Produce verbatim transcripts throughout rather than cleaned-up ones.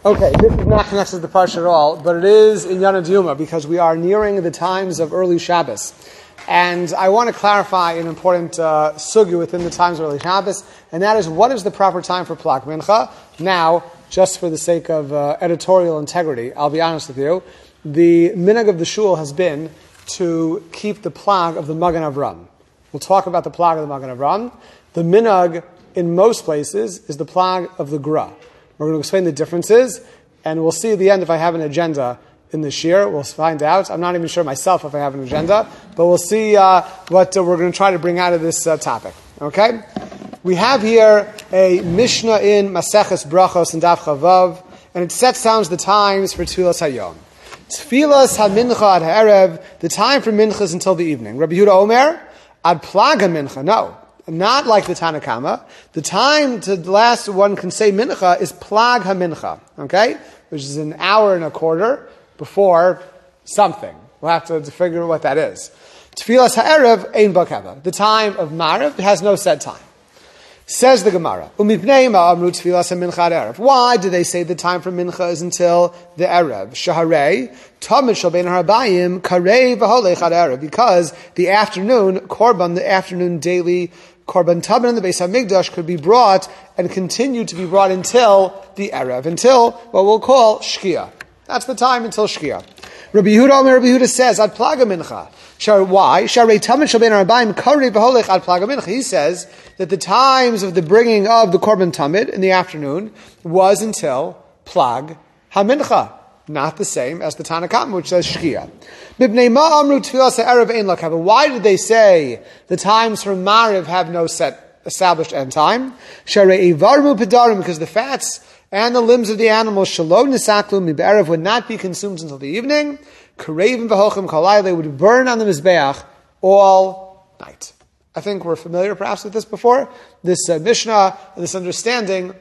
Okay, this is not connected to the parsha at all, but it is in Yana Diyuma because we are nearing the times of early Shabbos. And I want to clarify an important uh, sugya within the times of early Shabbos, and that is what is the proper time for Plak Mincha? Now, just for the sake of uh, editorial integrity, I'll be honest with you, the minhag of the shul has been to keep the plag of the Magen Avram. We'll talk about the plag of the Magen Avram. The minhag in most places is the plag of the Gra. We're going to explain the differences, and we'll see at the end if I have an agenda in this year. We'll find out. I'm not even sure myself if I have an agenda, but we'll see uh, what uh, we're going to try to bring out of this uh, topic. Okay? We have here a Mishnah in Maseches Brachos and Daf Chavav, and it sets down the times for Tfilas Hayom. Tfilas HaMincha ad Ha'erev, the time for Mincha is until the evening. Rabbi Yehuda Omer, ad Plag HaMincha, no. Not like the Tanakama. The time to the last one can say mincha is plag ha-mincha, okay? Which is an hour and a quarter before something. We'll have to, to figure out what that is. Tfilas ha'erev ein bakeva. The time of Ma'ariv has no set time. Says the Gemara, Umipnei ma'amru tfilas ha-mincha ad-erev. Why do they say the time for mincha is until the erev? Shaharei, tamid shal bein harabayim, karei v'holech ad-erev. Because the afternoon, korban, the afternoon daily Korban Tabin in the Beis HaMikdash could be brought and continue to be brought until the Erev, until what we'll call Shkia. That's the time until Shkia. Rabbi Yehuda, Rabbi Yehuda says, Ad Plaga Mincha. Shar, why? Sharei Tamid Shal Bein Arabayim Karei V'holech Ad Plaga Mincha. He says that the times of the bringing of the Korban Tamid in the afternoon was until Plag HaMincha. Not the same as the Tanakam, which says Shkia. Why did they say the times for Mariv have no set established end time? Because the fats and the limbs of the animals would not be consumed until the evening. They would burn on the Mizbeach all night. I think we're familiar perhaps with this before. This uh, Mishnah, this understanding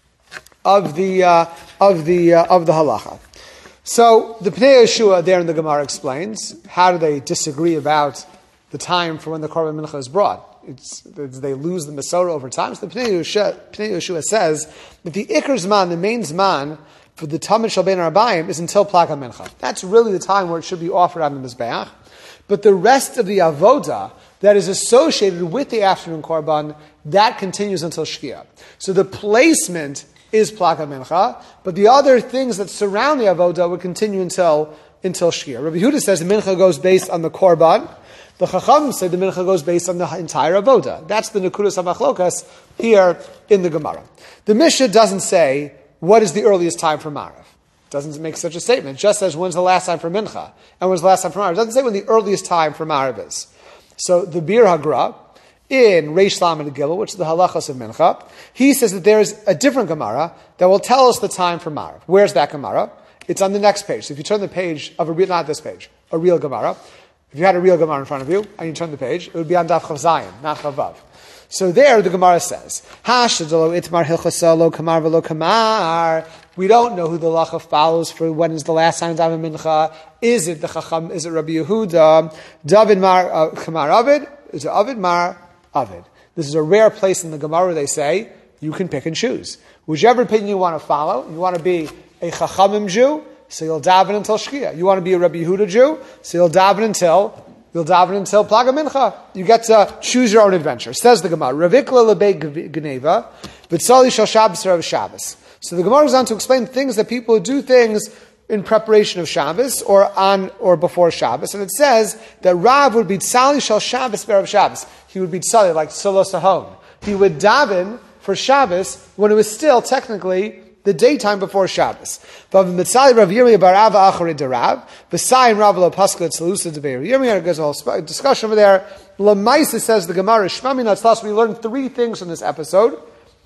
of the uh, of the uh, of the halacha. So the Pnei Yeshua there in the Gemara explains how do they disagree about the time for when the Korban Mincha is brought. It's, they lose the Masorah over time. So the Pnei Yeshua, Pnei Yeshua says that the Iker Zman, the main Zman for the Tamid Shal Bein Arabayim is until Plak HaMincha. That's really the time where it should be offered on the Mizbeach. But the rest of the Avoda that is associated with the afternoon Korban, that continues until Shkia. So the placement is Plak HaMincha, but the other things that surround the Avoda would continue until until Shkia. Rabbi Yehuda says the Mincha goes based on the Korban. The Chacham said the Mincha goes based on the entire Avoda. That's the Nekudas HaMachlokas here in the Gemara. The Mishnah doesn't say what is the earliest time for Marav. It doesn't make such a statement. It just says when's the last time for Mincha and when's the last time for Marav. It doesn't say when the earliest time for Marav is. So the Bir Hagra in Reish Lamed Gilul, which is the halachas of Mincha, he says that there is a different Gemara that will tell us the time for Marav. Where's that Gemara? It's on the next page. So if you turn the page of a real, not this page, a real Gemara, if you had a real Gemara in front of you and you turn the page, it would be on Daf Chav Zayin, not Chavav. So there the Gemara says, Hashadalo itmar hilchasalo kamar velo kamar. We don't know who the halacha follows for when is the last time of Mincha. Is it the Chacham? Is it Rabbi Yehuda? David mar uh, kamar Avid? Is it Avid mar Avid? This is a rare place in the Gemara where they say you can pick and choose. Whichever opinion you want to follow, you want to be a Chachamim Jew, so you'll daven until Shkia. You want to be a Rabbi Yehuda Jew, so you'll daven until you'll daven until Plag HaMincha. You get to choose your own adventure. Says the Gemara, Ravikla lebei Geneva, v'tzali shal Shabbos rav Shabbos. So the Gemara goes on to explain things that people do things in preparation of Shabbos or on or before Shabbos, and it says that Rav would be tzali shal Shabbos v'rav Shabbos. He would be tzali like Tzulos Sahon. He would daven for Shabbos when it was still technically the daytime before Shabbos. There's a whole discussion over there. Lamaisa says the Gemara, Shmamina Tzlas, we learned three things from this episode.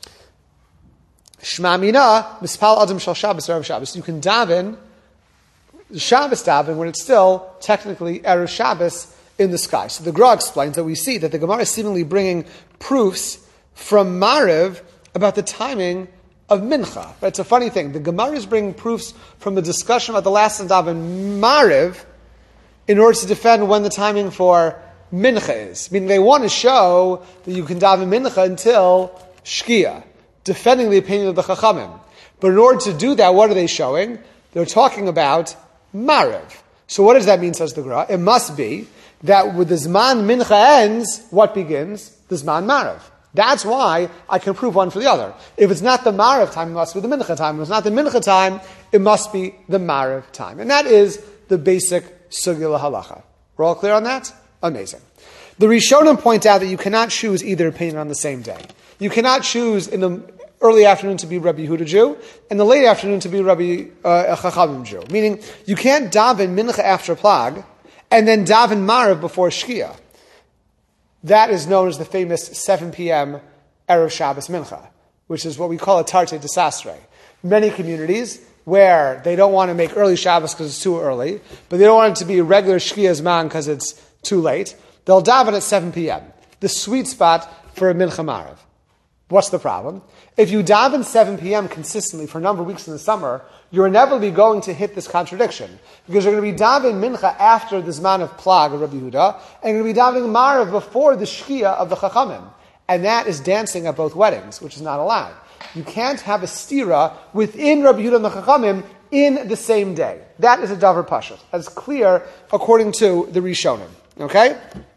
Shmamina, Mispal Adam Shal Shabbos, Erev Shabbos. You can daven, Shabbos daven, when it's still technically Erev Shabbos in the sky. So the Gra explains that we see that the Gemara is seemingly bringing proofs from Mariv about the timing of Mincha. But it's a funny thing. The Gemara is bringing proofs from the discussion about the last and daven Mariv in order to defend when the timing for Mincha is. Meaning they want to show that you can daven Mincha until Shkia, defending the opinion of the Chachamim. But in order to do that, what are they showing? They're talking about Mariv. So what does that mean, says the Gra? It must be that with the Zman Mincha ends, what begins? The Zman Mariv. That's why I can prove one for the other. If it's not the Mariv time, it must be the Mincha time. If it's not the Mincha time, it must be the Mariv time. And that is the basic Sugya Halacha. We're all clear on that? Amazing. The Rishonim point out that you cannot choose either opinion on the same day. You cannot choose in the early afternoon to be Rabbi Yehuda Jew, and the late afternoon to be Rabbi uh, Chachamim Jew. Meaning, you can't daven Mincha after Plag, and then daven Mariv before Shkia. That is known as the famous seven p.m. Erev Shabbos Mincha, which is what we call a Tarte Desastre. Many communities where they don't want to make early Shabbos because it's too early, but they don't want it to be a regular Shkia Zman because it's too late, they'll daven at seven p.m., the sweet spot for a Mincha Mariv. What's the problem? If you daven seven p.m. consistently for a number of weeks in the summer, you're inevitably going to hit this contradiction. Because you're going to be davening Mincha after the Zman of Plag of Rabbi Yehuda, and you're going to be davening Mariv before the Shkia of the Chachamim. And that is dancing at both weddings, which is not allowed. You can't have a stira within Rabbi Yehuda and the Chachamim in the same day. That is a davar pashut. That's clear according to the Rishonim. Okay?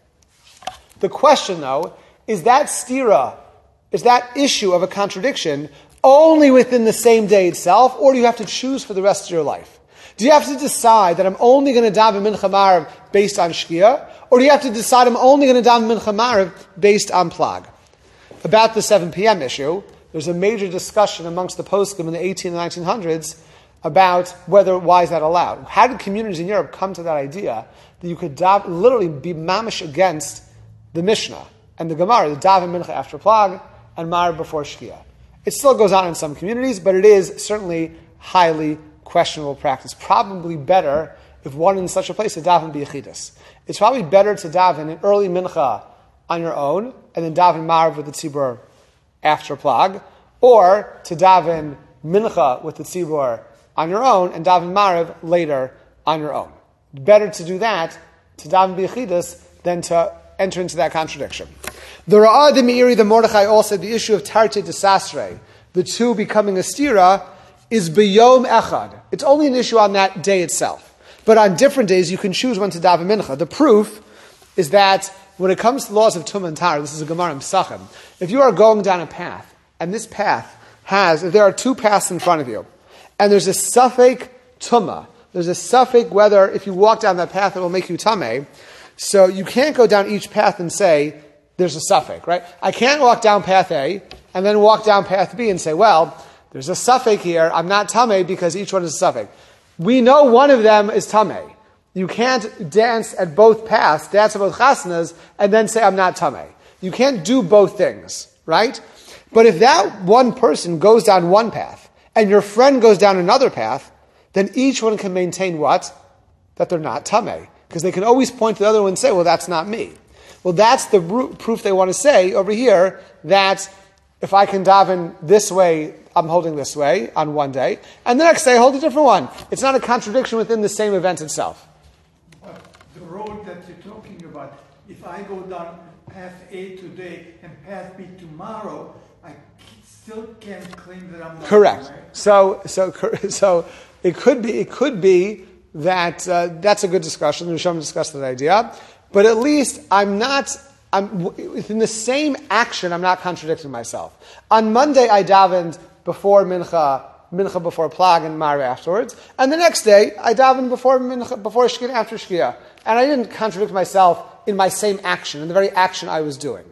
The question, though, is that stira, is that issue of a contradiction only within the same day itself, or do you have to choose for the rest of your life? Do you have to decide that I'm only going to daven Mincha Mariv based on Shkia, or do you have to decide I'm only going to daven Mincha Mariv based on Plag? About the seven p.m. issue, there's a major discussion amongst the poskim in the eighteen and nineteen hundreds about whether, why is that allowed? How did communities in Europe come to that idea that you could dav, literally be mamish against the Mishnah and the Gemara, the daven Mincha after Plag and Mariv before Shkia? It still goes on in some communities, but it is certainly highly questionable practice. Probably better if one in such a place to daven b'yechidus. It's probably better to daven an early mincha on your own and then daven Mariv with the tzibur after Plag, or to daven mincha with the tzibur on your own and daven Mariv later on your own. Better to do that, to daven b'yechidus, than to enter into that contradiction. The Ra'ah de Meiri, the Mordechai, also the issue of Tarte Desastre, the two becoming a stira, is b'yom echad. It's only an issue on that day itself. But on different days, you can choose when to daven mincha. The proof is that when it comes to laws of Tum and Tar, this is a Gemara in Pesachim, if you are going down a path, and this path has, if there are two paths in front of you, and there's a suffix Tumah, there's a suffix whether if you walk down that path it will make you Tameh, so you can't go down each path and say, there's a suffix, right? I can't walk down path A and then walk down path B and say, well, there's a suffix here, I'm not Tameh because each one is a suffix. We know one of them is Tameh. You can't dance at both paths, dance at both chasanas, and then say, I'm not Tameh. You can't do both things, right? But if that one person goes down one path and your friend goes down another path, then each one can maintain what? That they're not Tameh. Because they can always point to the other one and say, well, that's not me. Well, that's the proof they want to say over here, that if I can daven this way, I'm holding this way on one day, and the next day I hold a different one. It's not a contradiction within the same event itself. But the road that you're talking about, if I go down path A today and path B tomorrow, I still can't claim that I'm not. Correct. Right? So, so, so it could be, it could be that uh, that's a good discussion. The Rishonim discussed that idea. But at least I'm not, I'm within the same action, I'm not contradicting myself. On Monday, I davened before Mincha, Mincha before Plag and Mariv afterwards. And the next day, I davened before Mincha, before Shkia and after Shkia. And I didn't contradict myself in my same action, in the very action I was doing.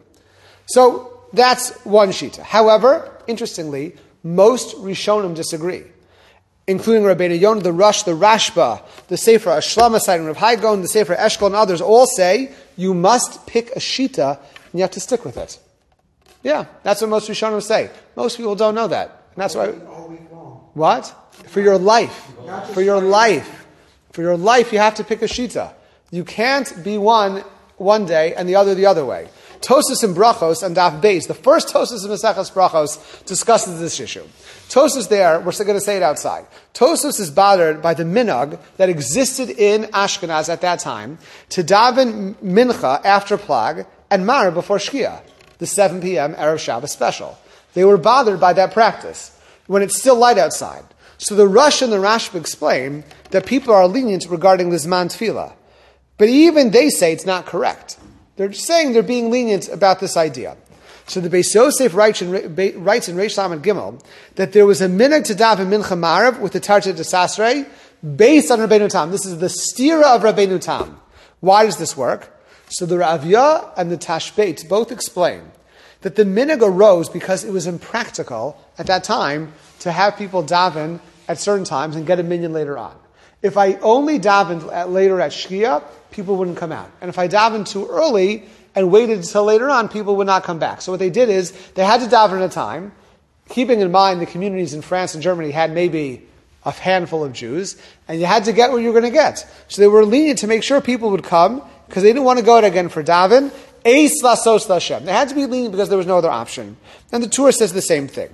So that's one shita. However, interestingly, most Rishonim disagree, including Rabbeinu Yonah, the Rush, the Rashba, the Sefer Ashlama, citing Rav Hai Gaon, the Sefer Eshkol, and others, all say you must pick a shita and you have to stick with it. Yeah, that's what most Rishonim say. Most people don't know that. And that's why. All week long. What? For your life. For your life. For your life, you have to pick a shita. You can't be one one day and the other the other way. Tosas and Brachos and Daf Beis, the first Tosas in Maseches Brachos discusses this issue. Tosas there, we're still going to say it outside. Tosas is bothered by the minhag that existed in Ashkenaz at that time to daven mincha after Plag and Mariv before Shkia, the seven p.m. Erev Shabbos special. They were bothered by that practice. when it's still light outside. So the Rush and the Rashba explain that people are lenient regarding the Zman Tefillah. But even they say it's not correct. They're saying they're being lenient about this idea. So the Beis Yosef writes in, writes in Reish Lamed Gimel that there was a minhag to daven Mincha Marav with the Tarta de Sasrei based on Rabbeinu Tam. This is the stira of Rabbeinu Tam. Why does this work? So the Ravya and the Tashbeit both explain that the minhag arose because it was impractical at that time to have people daven at certain times and get a minyan later on. If I only davened at, later at Shkia, people wouldn't come out. And if I davened too early and waited until later on, people would not come back. So what they did is they had to daven at a time, keeping in mind the communities in France and Germany had maybe a handful of Jews, and you had to get what you were going to get. So they were lenient to make sure people would come because they didn't want to go out again for daven. Eis lasos Hashem. They had to be lenient because there was no other option. And the Torah says the same thing.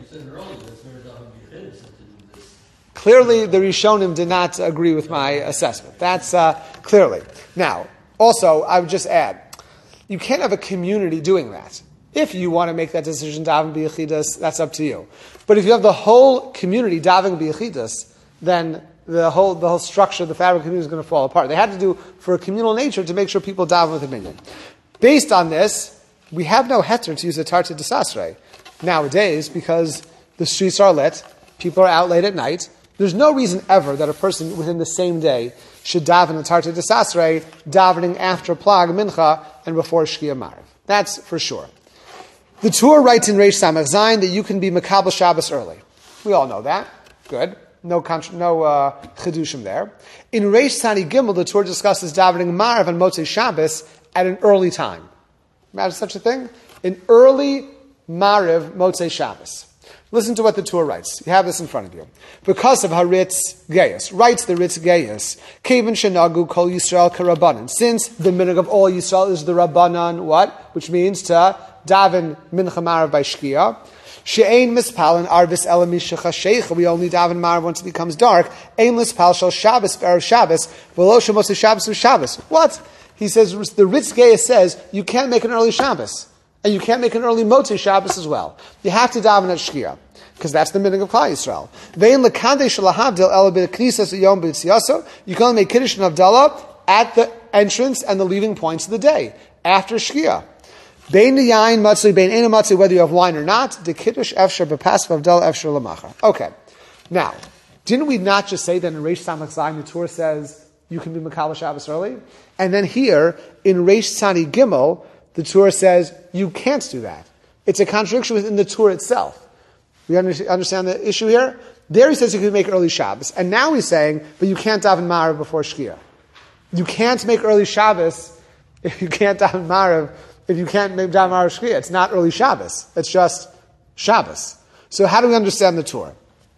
Clearly, the Rishonim did not agree with my assessment. That's uh, clearly. Now, also, I would just add, you can't have a community doing that. If you want to make that decision, daven b'yechidus, that's up to you. But if you have the whole community davening b'yechidus, then the whole the whole structure, the fabric of the community is going to fall apart. They had to do for a communal nature to make sure people daven with a minyan. Based on this, we have no heter to use a tarta de sasrei nowadays because the streets are lit, people are out late at night. There's no reason ever that a person within the same day should daven a tarta de sasrei, davening after plag mincha and before shkia marav. That's for sure. The Torah writes in Reish Samach Zayin that you can be Makabel Shabbos early. We all know that. Good. No contra- no uh, chidushim there. In Reish Sani Gimel, the Torah discusses davening marav and Motzei Shabbos at an early time. Imagine such a thing? An early marav Motzei Shabbos. Listen to what the Torah writes. You have this in front of you. Because of Haritz Gaius, writes the Ritz Gaius, Kevin Shenagu Kol Yisrael Karabanan. Since the minhag of all Yisrael is the Rabbanan, what? Which means to daven mincha marav by shkia. She'ein mispal and arvis elamishacha sheikha. We only daven marav once it becomes dark. Ein mispal shal Shabbos erev Shabbos. V'lo shemos Shabbos Shabbos. What? He says, the Ritz Gaius says, you can't make an early Shabbos. And you can't make an early Motzei Shabbos as well. You have to daven at Shkia, because that's the minhag of Klal Yisrael. Vein lekadei shalahavdil ela b'knisas yom b'tziyaso. You can only make Kiddush and Havdalah at the entrance and the leaving points of the day, after Shkia. Bein yain matzli, bein ena matzli, whether you have wine or not, the Kiddush efshar b'pasv Havdalah efshar l'machar. Okay. Now, didn't we not just say that in Reish Samach Zayin, the Torah says you can be Makabel Shabbos early? And then here, in Reish Tzani Gimel, the Torah says you can't do that. It's a contradiction within the Torah itself. We understand the issue here? There he says you can make early Shabbos. And now he's saying, but you can't daven Marav before Shkia. You can't make early Shabbos if you can't daven Marav, if you can't make daven Marav Shkia. It's not early Shabbos. It's just Shabbos. So how do we understand the Torah?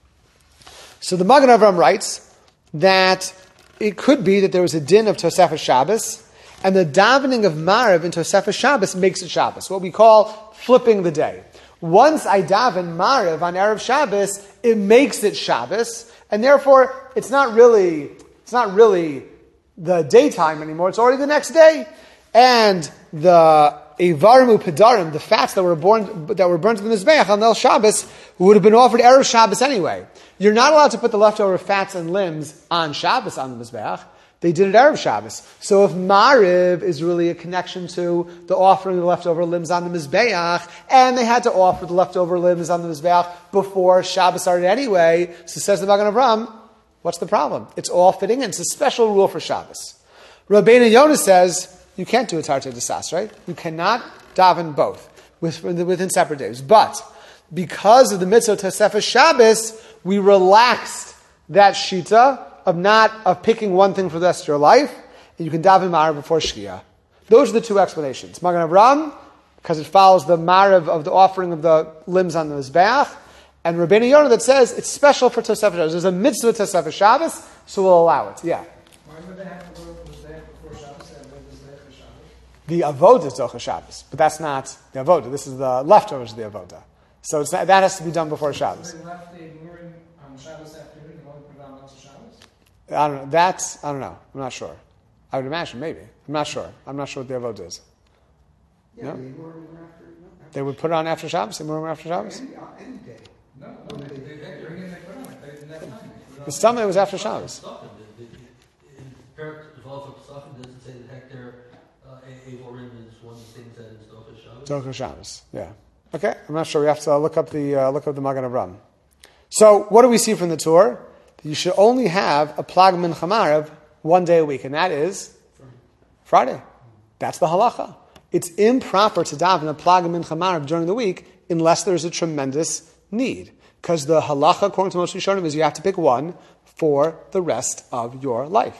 So the Magen Avraham writes that it could be that there was a din of Tosefes Shabbos, and the davening of Marav in Tosefes Shabbos makes it Shabbos, what we call flipping the day. Once I daven Marav on Erev Shabbos, it makes it Shabbos, and therefore it's not really it's not really the daytime anymore. It's already the next day, and the Eivarim Upedarim, the fats that were born that were burned in the Mizbeach on El Shabbos, would have been offered Erev Shabbos anyway. You're not allowed to put the leftover fats and limbs on Shabbos on the Mizbeach. They did it Erev Shabbos. So if Mariv is really a connection to the offering of the leftover limbs on the Mizbeach, and they had to offer the leftover limbs on the Mizbeach before Shabbos started anyway, so says the Magen Avraham, what's the problem? It's all fitting in. It's a special rule for Shabbos. Rabbeinu Yonah says, you can't do a Tartei de Sas, right? You cannot daven both within separate days. But because of the mitzvah Tosefes Shabbos, we relaxed that shita of not of picking one thing for the rest of your life, and you can daven Marav before Shkia. Those are the two explanations. Magen Avraham, because it follows the Marav of the offering of the limbs on the Mizbeach, and Rabbeinu Yonah that says it's special for Tosefes Shabbos. There's a mitzvah Tosefes Shabbos, so we'll allow it. Yeah. Why would they have to go to the Mizbeach before Shabbos and wait the Mizbeach for Shabbos? The avodah is Docha Shabbos, but that's not the avodah. This is the leftovers of the avodah. So it's not, that has to be done before Shabbos. So they left the Inurim on Shabbos afternoon and only put it on Motzei Shabbos? I don't know. That's, I don't know. I'm not sure. I would imagine, maybe. I'm not sure. I'm not sure what the avodah is. Yeah, no? the Inurim were after, no, after They would put it on after Shabbos? They would after Shabbos? any, uh, any day. No, no, they, they, they, The stomach was after Shabbos. In Perak, the Valfa Pesachim doesn't say that Hector Avorim is one of the things that is Docha Shabbos. Docha Shabbos, yeah. Okay, I'm not sure. We have to uh, look up the uh, look up the Magen Avraham. So, what do we see from the Torah? You should only have a Plag Mincha Marav one day a week, and that is Friday. That's the halacha. It's improper to daven a Plag Mincha Marav during the week unless there's a tremendous need. Because the halacha, according to most Rishonim, is you have to pick one for the rest of your life.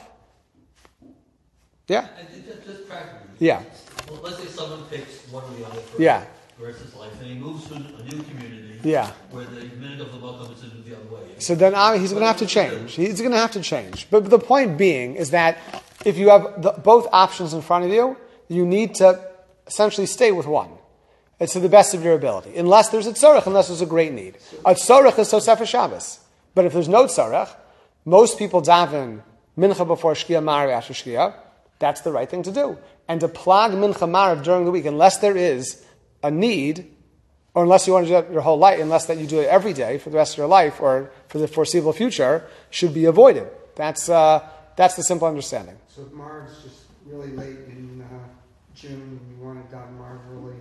Yeah? And just, just practically. Yeah. Well, let's say someone picks one or the other for yeah. the rest of his life, and he moves to a new community yeah. where the minute of the Malkum is the other way. So then uh, he's going to have to change. He's going to have to change. But the point being is that if you have the, both options in front of you, you need to essentially stay with one. It's to the best of your ability. Unless there's a tzorech, unless there's a great need. A tzorech is Tosefes Shabbos. But if there's no tzorech, most people daven mincha before shkia, marav after shkia. That's the right thing to do. And to plag mincha marav during the week, unless there is a need, or unless you want to do that your whole life, unless that you do it every day for the rest of your life or for the foreseeable future, should be avoided. That's uh, that's the simple understanding. So if Marv's just really late in uh, June and you want to daven Marv early,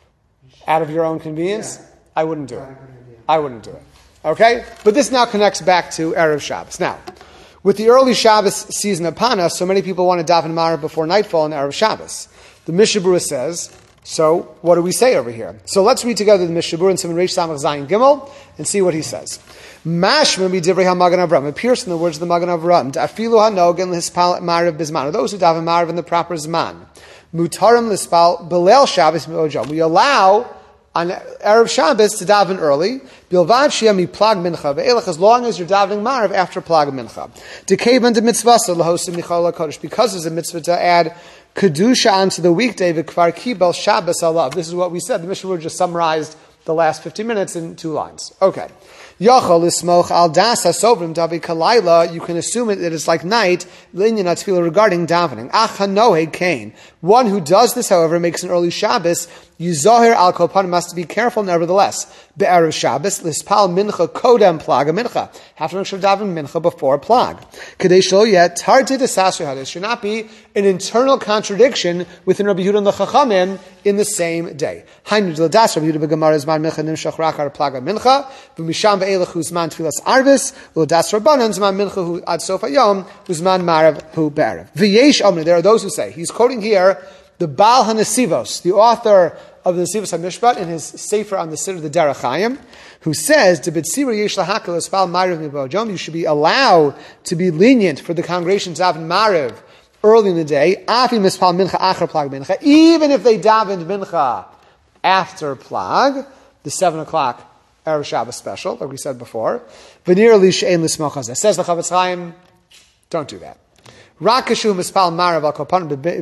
out of your own convenience, yeah. I wouldn't do it. I wouldn't do it. Okay? But this now connects back to Erev Shabbos. Now, with the early Shabbos season upon us, so many people want to daven Marav before nightfall on Erev Shabbos. The Mishnah Berurah says, so what do we say over here? So let's read together the Mishnah Berurah in Siman Reish Samach Zayin Gimel and see what he says. Mashma b'divrei ha-Magen Avraham appears in the words of the Magen Avraham. Afilu hanogen l'hispal Marav bizman. Those who daven Marav in the proper zman. Mutarim l'hispal b'leil Shabbos mi'ojam. We allow on Erev Shabbos to daven early. Bilvad shiyam plag mincha ve'elach, as long as you're davening Marav after plag mincha. Dekevan de mitzvasa lahosim michal hakodesh, because there's a mitzvah to add kedusha onto the weekday v'kvar kibel Shabbos alav. This is what we said. The Mishnah Berurah just summarized the last fifty minutes in two lines. Okay. Yachal ismoch al das hasovrim davi kalayla. You can assume it, it is like night. Linyan atfila regarding davening. Ach hanohe kain. One who does this, however, makes an early Shabbos. Yuzohir al kopanim must be careful, nevertheless. Be'erev Shabbos lispal mincha kodem plaga mincha. Have to make sure daven mincha before plag. Kadesh lo yet tarti desasri hadis. Should not be an internal contradiction within Rabbi Yehuda and the Chachamim in the same day. Hainu l'das Rabbi Yehuda b'gemara zman mincha nimshach rachar plaga mincha v'misham be'elach hu zman tfilas arvis l'das rabbanan zman mincha hu ad sof hayom hu zman marav hu be'erev. V'yesh omri. There are those who say he's quoting here the Baal HaNesivos, the author of the Nesivos HaMishpat, in his Sefer on the Siddur, the Derech Chaim, who says, you should be allowed to be lenient for the congregation to daven Mariv early in the day, even if they davened Mincha after Plag, the seven o'clock Erev Shabbos special, like we said before. Says the Chavetz Chaim, don't do that. Maybe if you're going to daven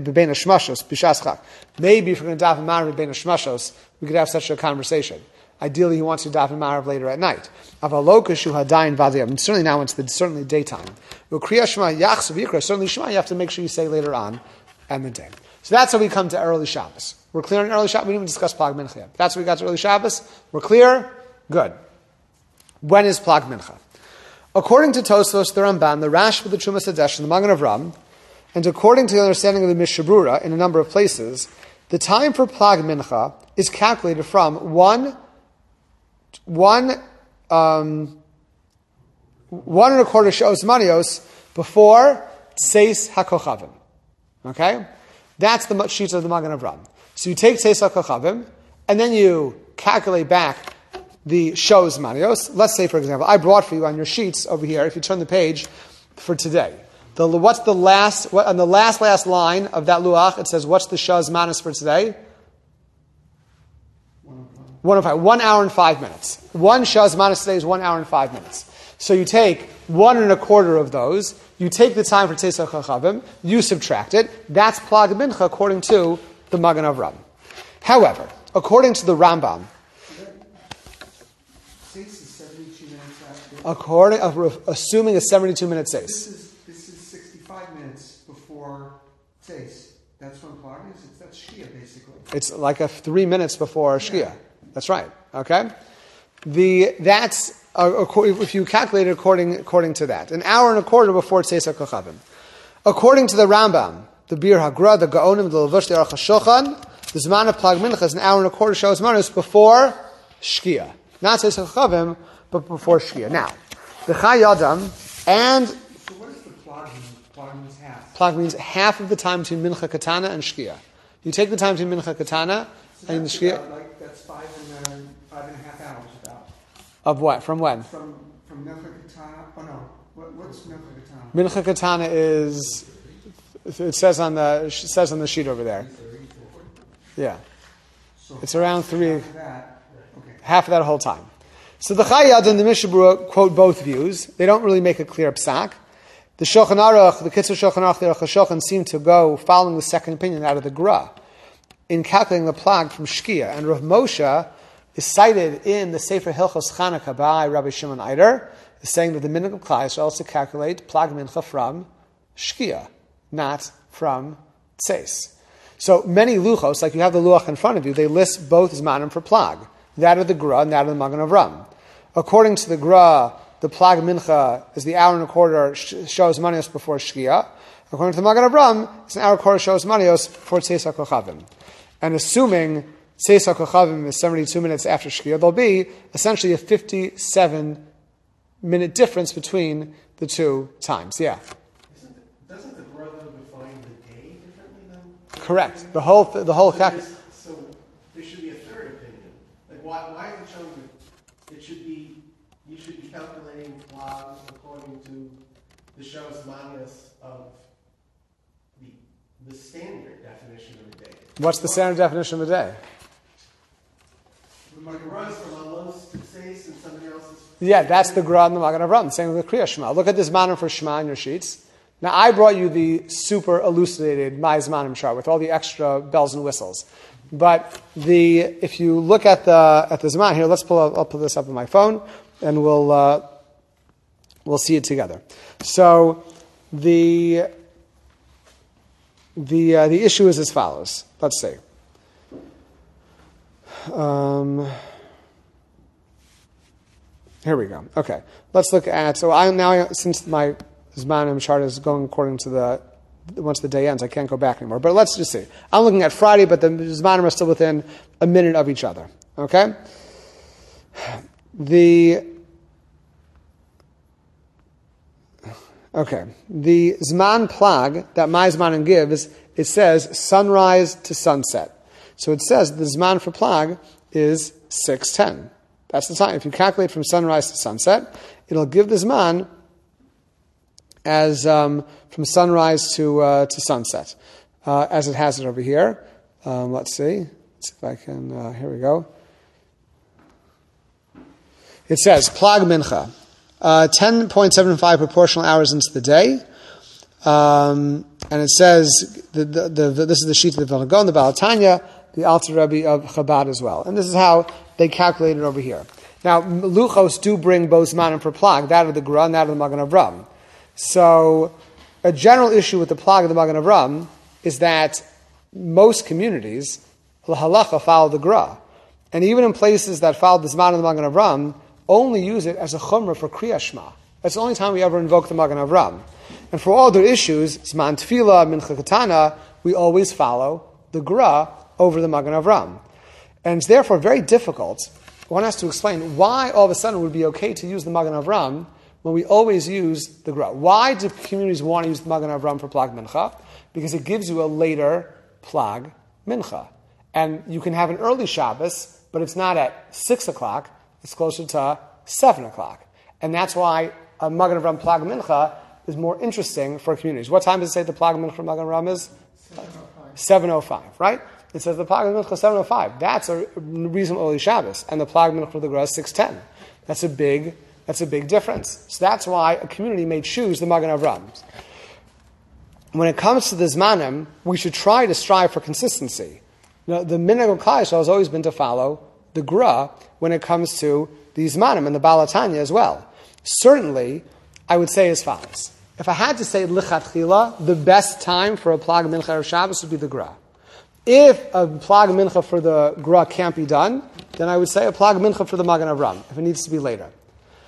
Marav b'bein hashmashos, we could have such a conversation. Ideally, he wants to daven Marav later at night. And certainly now it's the certainly daytime. Certainly Shema, you have to make sure you say later on and the day. So that's how we come to early Shabbos. We're clear on early Shabbos. We didn't even discuss Plag Mincha yet. That's how we got to early Shabbos. We're clear? Good. When is Plag Mincha? According to Tosfos, the Ramban, the Rashba, the Trumas Hadesh, and the Magen Avraham, and according to the understanding of the Mishnah Berurah in a number of places, the time for Plag Mincha is calculated from one, one, um, one and a quarter Shos Manios before Tseis HaKochavim. Okay? That's the sheet of the Magen Avraham. So you take Tseis HaKochavim, and then you calculate back the Shos Manios. Let's say, for example, I brought for you on your sheets over here, if you turn the page, for today. The, what's the last, what, on the last, last line of that Luach, it says, what's the Shos Manios for today? One, five, one hour and five minutes. One Shos Manios today is one hour and five minutes. So you take one and a quarter of those, you take the time for Tseis HaKochavim, you subtract it, that's Plag Mincha according to the Magen Avraham. However, according to the Rambam, according, uh, assuming a seventy-two minute seis. This is this is sixty-five minutes before seis. That's when Plag is. It's that's Shkia basically. It's like a three minutes before Shkia. Yeah. That's right. Okay. The that's uh, if you calculate it according, according to that. An hour and a quarter before Tzeis HaKochavim. According to the Rambam, the Bir Hagra, the Gaonim, the Levush, the Aruch HaShulchan, the Zman of Plag Mincha is an hour and a quarter Shabbos Manos before Shkia. Not Tzeis HaKochavim, but before Shkia. Now, the Chai Adam and... So what is the Plag mean? Plag means half. Plag means half of the time between Mincha Katana and Shkia. You take the time between Mincha Katana so and that's Shkia... About, like, that's five and, uh, five and a half hours about. Of what? From when? From from Mincha Katana. Oh no, what, what's Mincha Katana? Mincha Katana is... It says on the it says on the sheet over there. Yeah. So It's around three... Half of that, okay. Half of that whole time. So the Chayad and the Mishnah Berurah quote both views. They don't really make a clear psak. The Shulchan Aruch, the Kitzur Shulchan Aruch, the Aruch HaShulchan seem to go following the second opinion out of the Gra in calculating the plag from Shkia. And Rav Moshe is cited in the Sefer Hilchos Chanukah by Rabbi Shimon Eider, is saying that the minhag of Klal Yisrael is to calculate plag mincha from Shkia, not from Tzeis. So many luchos, like you have the luach in front of you, they list both zmanim for plag, that of the Gra and that of the Magen Avram. According to the Gra, the plag mincha is the hour and a quarter shows manios before Shkia. According to the Magen Avram, it's an hour and a quarter shows manios before Tzeis HaKochavim. And assuming Tzeis HaKochavim is seventy-two minutes after Shkia, there'll be essentially a fifty-seven minute difference between the two times. Yeah. Isn't, doesn't the brother define the day differently than? Correct. The whole th- the whole so, calc- there's- so there should be a third opinion. Like why why is it showing that it should be you should be calculating plows according to the show's minus of the the standard definition of the day. What's the standard definition of the day? The Magen runs from Alos to Tzeis and somebody else's. Yeah, that's the Gra and the Magen Avram. Same with the Kriya Shema. Look at this manim for Shema in your sheets. Now, I brought you the super elucidated Maiz Manim chart with all the extra bells and whistles. But the if you look at the at the Zman here, let's pull up, I'll pull this up on my phone, and we'll uh, we'll see it together. So the the uh, the issue is as follows. Let's see. Um, here we go. Okay, let's look at. So I now since my Zmanim chart is going according to the once the day ends, I can't go back anymore. But let's just see. I'm looking at Friday, but the Zmanim are still within a minute of each other. Okay, the okay the Zman plag that my Zmanim gives, it says sunrise to sunset. So it says the Zman for plag is six ten. That's the time. If you calculate from sunrise to sunset, it'll give the Zman as um, from sunrise to uh, to sunset, uh, as it has it over here. Um, let's see. Let's see if I can. Uh, here we go. It says plag mincha, uh, ten point seven five proportional hours into the day. Um, and it says, the, the, the, the, this is the sheet of the Vilna Gaon, the Baal Tanya, the Alter Rebbe of Chabad as well. And this is how they calculate it over here. Now, Luchos do bring both Zmanim for plag, that of the Gra and that of the Magen Avram. So, a general issue with the plag of the Magen Avram is that most communities, l'halacha, follow the Gra. And even in places that follow the Zman of the Magen Avram, only use it as a chumrah for Kriya Shema. That's the only time we ever invoke the Magen Avram. And for all other issues, Zman Tefillah, Mincha Katana, we always follow the Gra over the Magen Avram. And it's therefore very difficult. One has to explain why all of a sudden it would be okay to use the Magen Avram when we always use the Gra. Why do communities want to use the Magen Avram for Plag Mincha? Because it gives you a later Plag Mincha. And you can have an early Shabbos, but it's not at six o'clock, it's closer to seven o'clock. And that's why a Magen Avram Plag Mincha is more interesting for communities. What time does it say the Plag Mincha for Magen Avram is? seven oh five, right? It says the Plag Mincha seven oh five. That's a reasonable early Shabbos. And the Plag Mincha for the Gra is six ten. That's a big, that's a big difference. So that's why a community may choose the Magen Avram. When it comes to the Zmanim, we should try to strive for consistency. Now, the minhag of Klal Yisrael has always been to follow the Gra when it comes to the Zmanim and the Baal Tanya as well. Certainly, I would say as follows. If I had to say lichatchila, the best time for a Plag Mincha of Shabbos would be the Gra. If a Plag Mincha for the Gra can't be done, then I would say a Plag Mincha for the Magen Avram, if it needs to be later.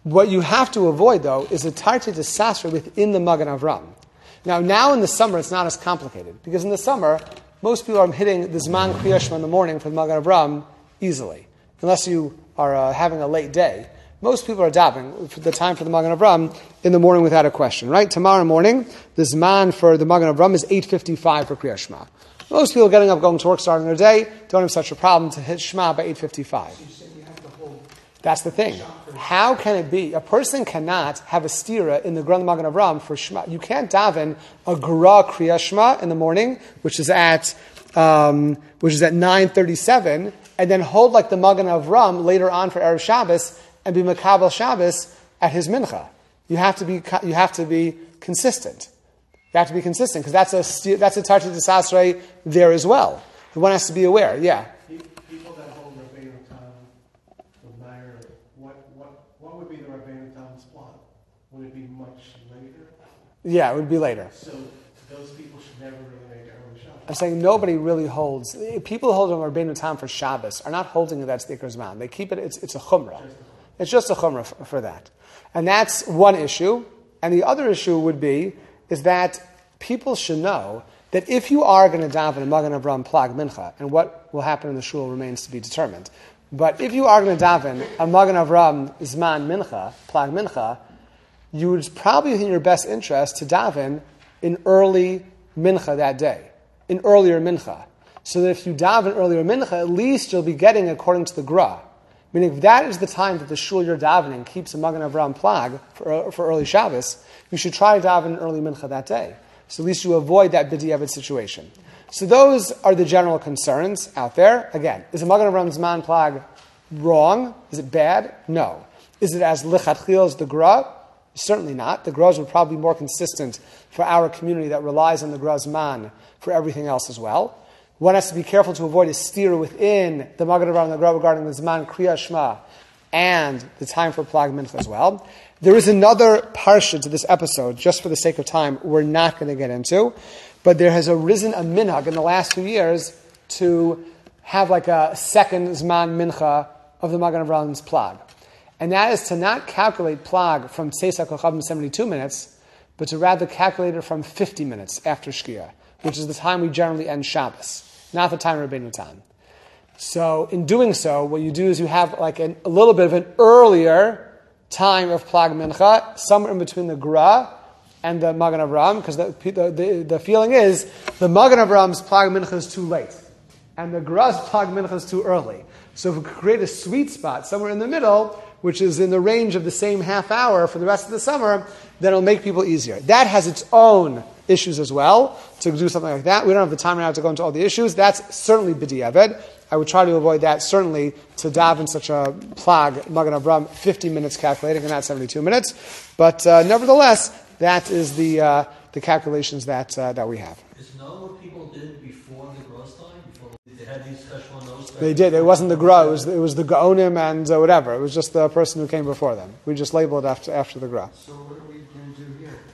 What you have to avoid, though, is a tarti de sasra within the Magen Avram. Now, now in the summer, it's not as complicated, because in the summer, most people are hitting the Zman Kriya Shema in the morning for the Magen Avram easily, unless you are uh, having a late day. Most people are davening for the time for the Magen Avram in the morning without a question, right? Tomorrow morning, the Zman for the Magen Avram is eight fifty-five for Kriya Shema. Most people getting up, going to work, starting their day, don't have such a problem to hit Shema by eight fifty-five. That's the thing. How can it be? A person cannot have a stira in the Grand Magen Avram for Shema. You can't daven a Gra Kriya Shema in the morning, which is at um, which is at nine thirty-seven, and then hold like the Magen Avram later on for Erev Shabbos and be Makabel Shabbos at his mincha. You have to be you have to be consistent. You have to be consistent because that's a that's a touch of the Sasrei there as well. One has to be aware. Yeah. People that hold Rabbeinu Tam, the Meir, what what what would be the Rabbeinu Tam's plot? Would it be much later? Yeah, it would be later. So those people should never really make Erev Shabbos. I'm saying nobody really holds. People who hold on Rabbeinu Tam for Shabbos are not holding it that's the Iker Zman. They keep it. It's it's a chumrah. It's just a chumrah for, for that, and that's one issue. And the other issue would be is that people should know that if you are going to daven a Magen Avram Plag Mincha, and what will happen in the shul remains to be determined, but if you are going to daven a Magen Avram Zman Mincha, Plag Mincha, you would probably in your best interest to daven in early Mincha that day, in earlier Mincha, so that if you daven earlier Mincha, at least you'll be getting according to the Gra. Meaning, if that is the time that the shul you're davening keeps a Magen Avram Plag for, for early Shabbos, you should try to daven early Mincha that day. So at least you avoid that b'diavad situation. So those are the general concerns out there. Again, is a Magen Avram Zman Plag wrong? Is it bad? No. Is it as lichatchil as the Gra? Certainly not. The Gras would probably be more consistent for our community that relies on the Gra Zman for everything else as well. One has to be careful to avoid a steer within the Magen Avram and the Gra regarding the Zman Kriya Shema and the time for Plag Mincha as well. There is another parsha to this episode, just for the sake of time, we're not going to get into, but there has arisen a minhag in the last few years to have like a second Zman Mincha of the Magen Avram's Plag. And that is to not calculate Plag from Tzeis HaKochavim seventy-two minutes, but to rather calculate it from fifty minutes after Shkia, which is the time we generally end Shabbos, not the time of Rabbeinu Tam. So in doing so, what you do is you have like an, a little bit of an earlier time of Plag Mincha, somewhere in between the Gra and the Magen Avram, because the, the, the, the feeling is the Magen Avram's Plag Mincha is too late, and the Gra's Plag Mincha is too early. So if we create a sweet spot somewhere in the middle, which is in the range of the same half hour for the rest of the summer, then it'll make people easier. That has its own issues as well, to do something like that. We don't have the time right now to go into all the issues. That's certainly b'diavad. I would try to avoid that, certainly, to daven such a plag, Magen Avram, fifty minutes calculating and not seventy-two minutes. But uh, nevertheless, that is the uh, the calculations that uh, that we have. Is not what people did before the Gross time? Before they had these special notes? They did. It wasn't the Gra. It was, it was the Gaonim and uh, whatever. It was just the person who came before them. We just labeled it after, after the Gra. So